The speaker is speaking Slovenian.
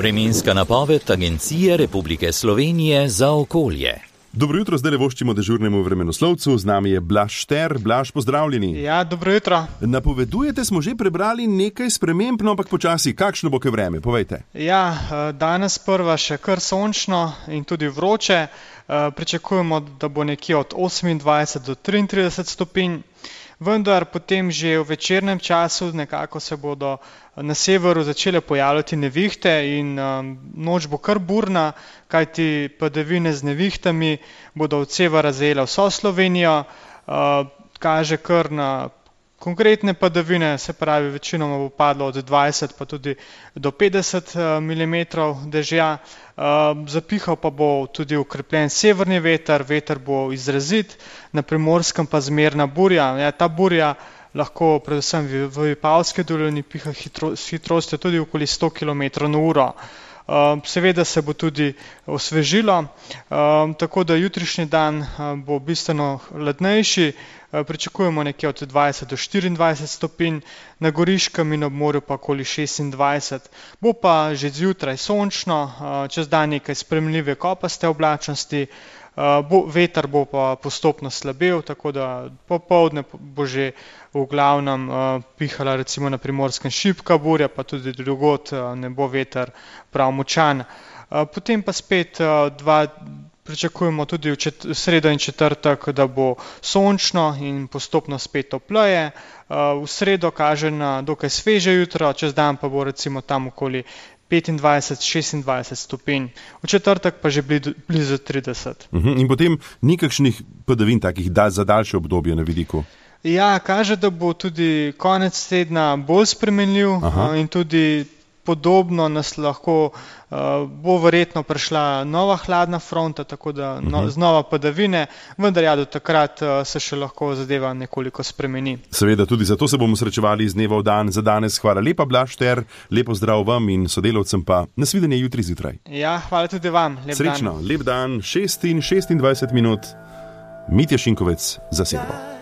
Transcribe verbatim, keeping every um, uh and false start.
Vremenska napoved Agencije Republike Slovenije za okolje. Dobro jutro, zdaj le voščimo dežurnemu vremenoslovcu, z nami je Blaž Šter. Blaž, pozdravljeni. Ja, dobro jutro. Napovedujete, smo že prebrali nekaj sprememb, no ampak počasi, kakšno bo kaj vreme, povejte. Ja, danes prva še kar sončno in tudi vroče. Pričakujemo, da bo nekje od osemindvajset do triintrideset stopinj. Vendar potem že v večernem času nekako se bodo na severu začele pojavljati nevihte in um, noč bo kar burna, kajti padavine z nevihtami bodo od severa zajele vso Slovenijo, uh, kaže kar na konkretne padavine, se pravi večinoma bo padlo od dvajset pa tudi do petdeset milimetrov dežja. Uh, zapihal pa bo tudi ukrepljen severni veter, veter bo izrazit, na Primorskem pa zmerna burja. Ja, ta burja lahko predvsem v, v Vipavski dolini piha hitro, s hitrostjo tudi okoli sto kilometrov na uro. Uh, seveda se bo tudi osvežilo, uh, tako da jutrišnji dan uh, bo bistveno hladnejši, uh, pričakujemo nekje od dvajset do štiriindvajset stopinj, na Goriškem in ob morju pa okoli šestindvajset. Bo pa že zjutraj sončno, uh, čez dan nekaj spremljive kopaste oblačnosti, uh, bo, veter bo pa postopno slabel, tako da popoldne bo že v glavnem uh, pihala recimo na Primorskem šibka burja, pa tudi drugod uh, ne bo veter prav močan. Uh, potem pa spet uh, dva, pričakujemo tudi v, čet, v sredo in četrtek, da bo sončno in postopno spet topleje. Uh, v sredo kaže na dokaj sveže jutro, čez dan pa bo recimo tam okoli petindvajset do šestindvajset stopinj, v četrtek pa že blizu, blizu trideset. Uh-huh. In potem nikakšnih padavin takih da, za daljše obdobje na vidiku? Ja, kaže, da bo tudi konec tedna bolj spremenljiv. Aha. In tudi podobno nas lahko, uh, bo verjetno prišla nova hladna fronta, tako da no, uh-huh. znova padavine, vendar ja, do takrat uh, se še lahko zadeva nekoliko spremeni. Seveda, tudi zato se bomo srečevali iz dneva v dan. Za danes hvala lepa, Blaž Šter, lepo zdrav vam in sodelavcem pa nasvidenje jutri zjutraj. Ja, hvala tudi vam. Lep Srečno, dan. Lep dan, šest in šestindvajset minut, Mitja Šinkovec za sedmo.